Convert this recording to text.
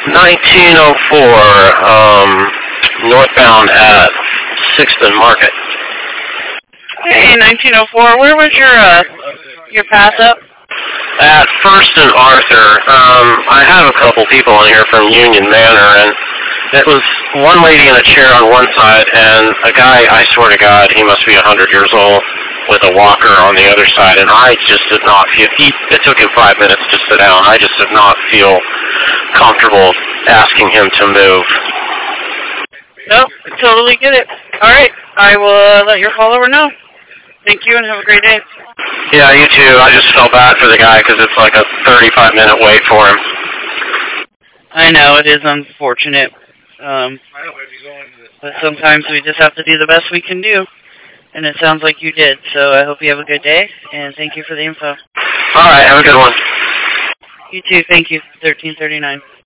1904, northbound at 6th and Market. Hey, 1904. Where was your pass up? At First and Arthur. I have a couple people in here from Union Manor, and it was one lady in a chair on one side, and a guy, I swear to God, he must be 100 years old, with a walker on the other side, and I just did not feel, it took him 5 minutes to sit down. I just did not feel comfortable asking him to move. Nope, I totally get it. All right, I will let your follower know. Thank you, and have a great day. Yeah, you too. I just felt bad for the guy because it's like a 35-minute wait for him. I know, it is unfortunate. But sometimes we just have to do the best we can do. And it sounds like you did. So I hope you have a good day, and thank you for the info. All right, have a good one. You too, thank you. 1339.